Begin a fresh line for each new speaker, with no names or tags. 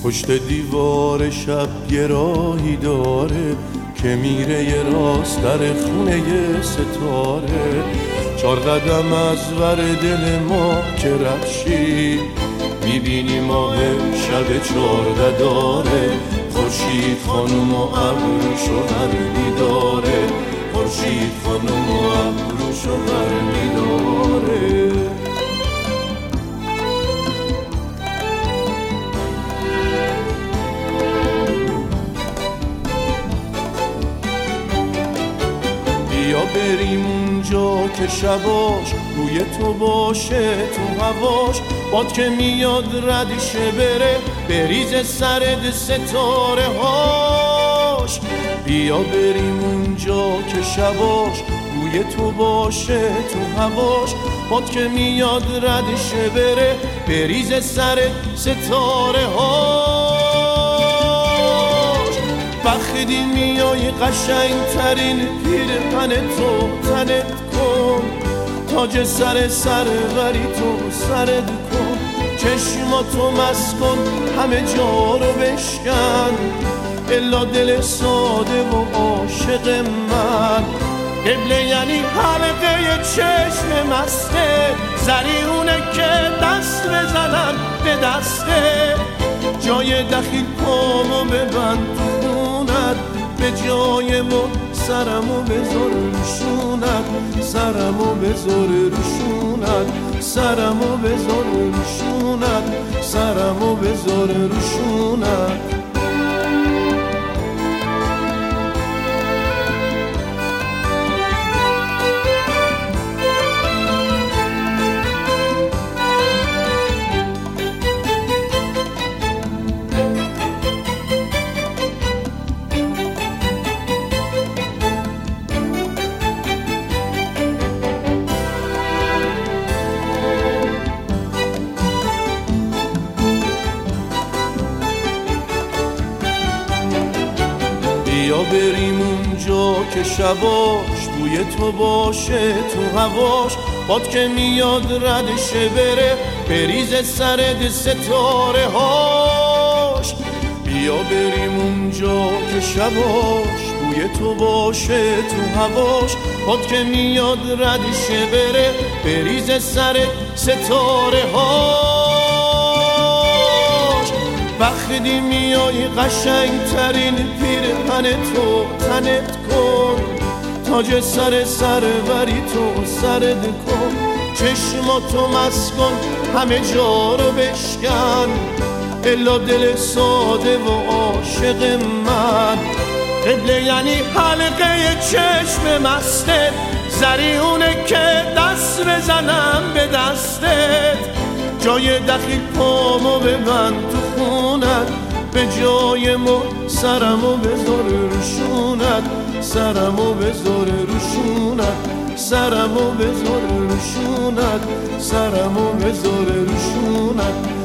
پشت دیوار شب یه راهی داره که میره یه راست در خونه یه ستاره. 4 قدم از ور دل ما که رد شی میبینی ماه شب 14 داره. خورشید خانم و ابروشو برمی‌داره، خورشید خانم و ابروشو برمی‌داره. بیا بریم اونجا که شباش روی تو باشه، تو هواش باد که میاد ردشه بره بریز سرد ستاره هاش. بیا بریم اونجا که شباش روی تو باشه، تو هواش باد که میاد ردشه بره بریز سرد ستاره هاش. وقتی میای قشنگ ترین پیرهن تو تنت کن، تاج سر غری تو سرت کن، چشماتو مست کن همه جا رو بشکن، الا دل ساده و عاشق من. قبله یعنی حلقه چشم مسته، زریونه که دست بزنم به دسته. جای دخیل پامو ببند تو خونت، به جای ما سرمو بذار روشونت، سرمو بذار روشونت، سرمو بذار روشونت، سرمو بذار روشونت. بیا بریم اونجا که شباش روی تو باشه، تو هواش باد که میاد ردشه بره بریز سرد ستاره هاش. بیا بریم اونجا که شباش روی تو باشه، تو هواش باد که میاد ردشه بره بریز سرد ستاره هاش. وقتی میای قشنگ ترین پیرهن تو تنت کن، تاج سر غری تو سرت کن، چشماتو مست کن همه جا رو بشکن، الا دل ساده و عاشق من. قبله یعنی حلقه چشم مسته، زریونه که دست بزنم به دستت. جای دخیل پامو ببند تو خونت، به جای ما سرمو بذار روشونت، سرمو بذار روشونت، سرمو بذار روشونت، سرمو بذار روشونت،